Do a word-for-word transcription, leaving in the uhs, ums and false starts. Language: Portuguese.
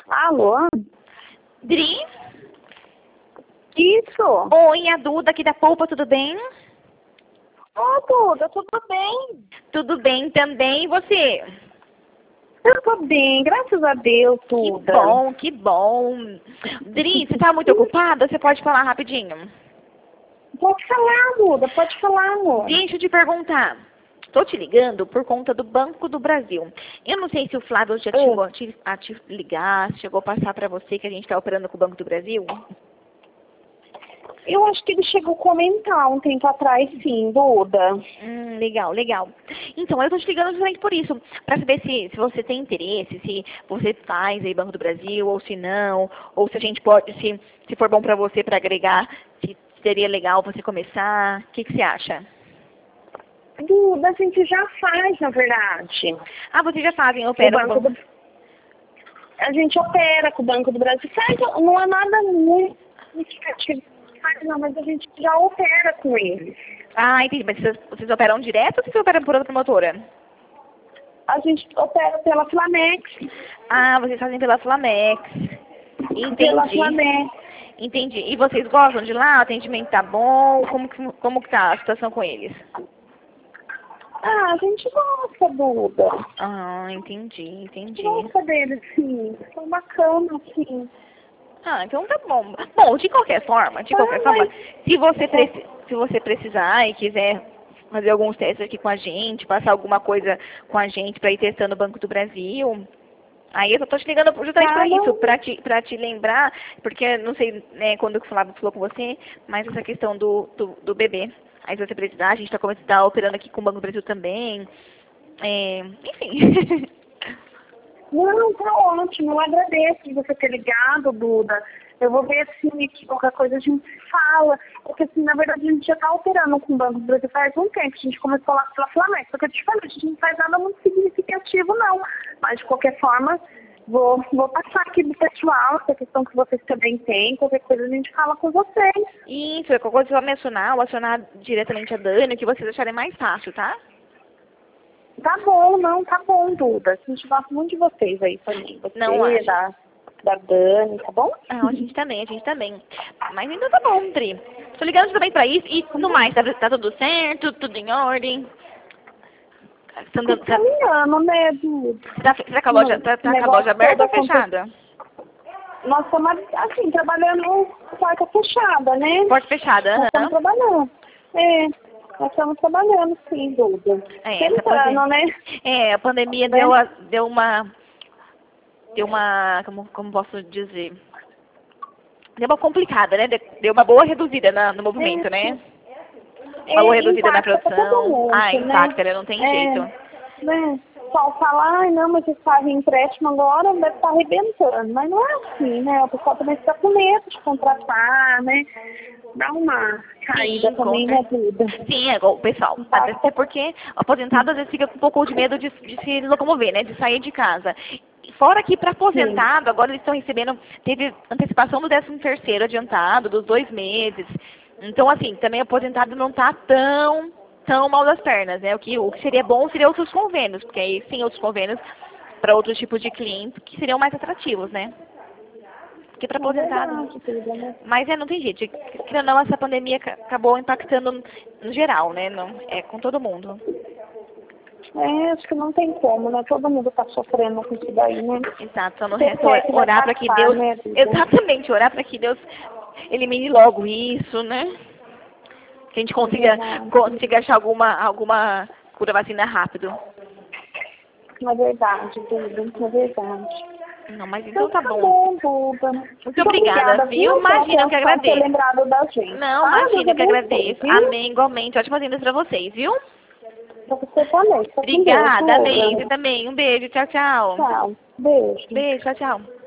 Alô? Dri? Isso? Oi, a Duda aqui da Polpa, tudo bem? Ô, Duda, tudo bem? Tudo bem também, e você? Eu tô bem, graças a Deus, Que Duda. bom, que bom. Dri, você tá muito ocupada? Você pode falar rapidinho? Pode falar, Duda, pode falar, amor. Deixa eu te perguntar. Tô te ligando por conta do Banco do Brasil. Eu não sei se o Flávio já Ah. chegou a te, a te ligar, se chegou a passar pra você que a gente tá operando com o Banco do Brasil. Eu acho que ele chegou a comentar um tempo atrás, sim, Duda. Hum, legal, legal. Então, eu tô te ligando justamente por isso, para saber se, se você tem interesse, se você faz aí Banco do Brasil, ou se não, ou se a gente pode, se, se for bom para você para agregar, se seria legal você começar. O que, que você acha? Duda, a gente já faz, na verdade. Ah, vocês já fazem, O operam Banco com... do... A gente opera com o Banco do Brasil. Faz, não é nada muito significativo, não, mas a gente já opera com eles. Ah, entendi. Mas vocês, vocês operam direto ou vocês operam por outra promotora? A gente opera pela Flamex. Ah, vocês fazem pela Flamex. Entendi. Pela Flamex. Entendi. E vocês gostam de lá? O atendimento tá bom? Como que, como que tá a situação com eles? Ah, a gente gosta, Duda. Ah, entendi, A entendi. gente gosta deles, sim. São bacanas, sim. Ah, então tá bom. Bom, de qualquer forma, de qualquer Ah, forma, mas... se você, preci se você precisar e quiser fazer alguns testes aqui com a gente, passar alguma coisa com a gente para ir testando o Banco do Brasil, aí eu só tô te ligando justamente Tá, para isso, não. para te, pra te lembrar, porque não sei né, quando o Flávio falou com você, mas essa questão do, do, do bebê. Aí se você precisar, a gente tá, começando, tá operando aqui com o Banco do Brasil também. É, enfim. Não, tá ótimo. Eu agradeço de você ter ligado, Duda. Eu vou ver, assim, que qualquer coisa a gente fala. Porque, assim, na verdade, a gente já tá operando com o Banco do Brasil faz um tempo. A gente começou lá pela Flamengo. Só que eu te falei, a gente não faz nada muito significativo, não. Mas, de qualquer forma, vou, vou passar aqui do pessoal, essa questão que vocês também têm. Qualquer coisa a gente fala com vocês. Isso, qualquer coisa você vai mencionar ou acionar diretamente a Dani, o que vocês acharem mais fácil, tá? Tá bom, não, tá bom, Duda. A gente gosta muito de vocês aí também. Você, Não, a gente... da, da Dani, tá bom? Ah, a gente também, a gente também. Mas ainda tá bom, Tri. Tô ligando também pra isso e no mais, tá, tá tudo certo, tudo em ordem. Tá, Tô tá, caminhando, né, Duda? tá, tá com a loja, tá, tá com a loja aberta ou fechada? Nós estamos, assim, trabalhando com porta fechada, né? Porta fechada, Nós aham. estamos trabalhando. É, nós estamos trabalhando, sim, Duda. É, essa Tentando, pandemia, né? é, a pandemia Né? deu, a, deu uma, deu uma, como, como posso dizer, deu uma complicada, né? Deu uma boa reduzida na, no movimento, É, né? é, Uma boa reduzida na impacta pra todo produção. mundo, Ah, né? impacta, né? Não tem É, jeito. né? Só falar, ai, não, mas vocês fazem empréstimo agora, deve estar arrebentando. Mas não é assim, né? O pessoal também fica com medo de contratar, né? Dá uma caída Sim, também, com né, certeza. Duda? Sim, é igual o pessoal. Impacta. Até porque o aposentado às vezes fica com um pouco de medo de, de se locomover, né? De sair de casa. Fora que para Sim. aposentado, agora eles estão recebendo, teve antecipação do décimo terceiro adiantado, dos dois meses. Então, assim, também o aposentado não está tão, tão mal das pernas, né? O que, o que seria bom seria outros convênios, porque aí sim outros convênios para outros tipos de clientes que seriam mais atrativos, né? Porque para É aposentado. verdade, Duda, né? Mas é, não tem jeito. Querendo ou não, essa pandemia ca- acabou impactando no geral, né? Não, é com todo mundo. É, acho que não tem como, né? Todo mundo tá sofrendo com isso daí, né? Exato. Só no Você resto quer que vai orar para que passar, Deus. né, Duda? Exatamente, orar para que Deus elimine logo isso, né? Que a gente consiga, Verdade. consiga achar alguma, alguma cura vacina rápido. É verdade, Duda, é verdade. Não, mas então Então tá tá bom. bom, Duda. Muito obrigada, viu? Imagina, eu que Ter agradeço. lembrado da gente. Não, Ah, imagina, eu que Duda, agradeço. viu? Amém, igualmente. Ótimas vendas pra vocês, viu? Pra você também. Fica com Deus, Obrigada, amém. Duda. Você também. Um beijo. Tchau, tchau. Tchau. Beijo. Beijo, tchau, tchau.